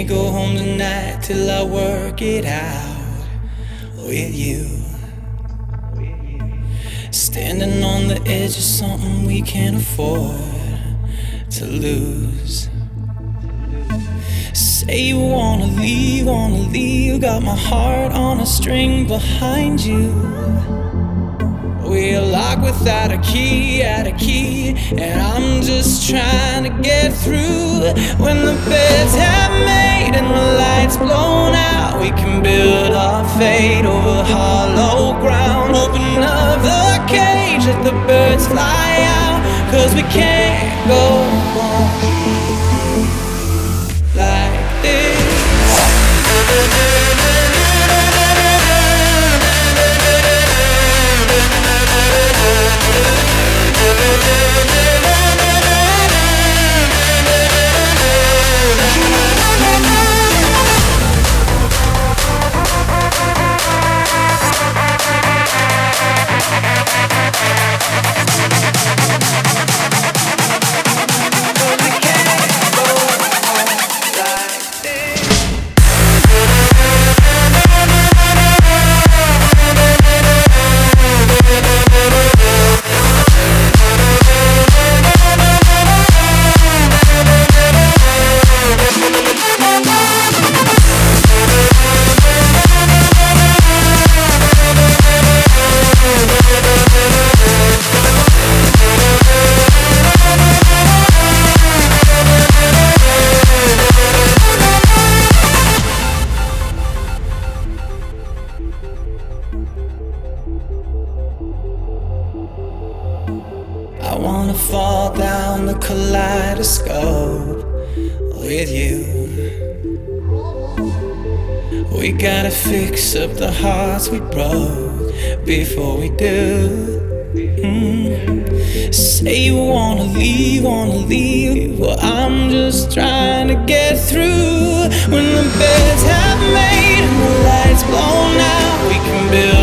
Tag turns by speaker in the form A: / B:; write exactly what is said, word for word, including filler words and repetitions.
A: go home tonight till I work it out with you. Standing on the edge of something we can't afford to lose. Say you wanna leave, wanna leave. Got my heart on a string behind you. We're locked without a key, out a key, and I'm just trying to get through. When the beds have made and the lights blown out, we can build our fate over hollow ground. Open up the cage, let the birds fly out, 'cause we can't go on like this. I wanna fall down the kaleidoscope with you. We gotta fix up the hearts we broke before we do. Mm. Say you wanna leave, wanna leave. Well, I'm just trying to get through. When the beds have made and the lights blown out, we can build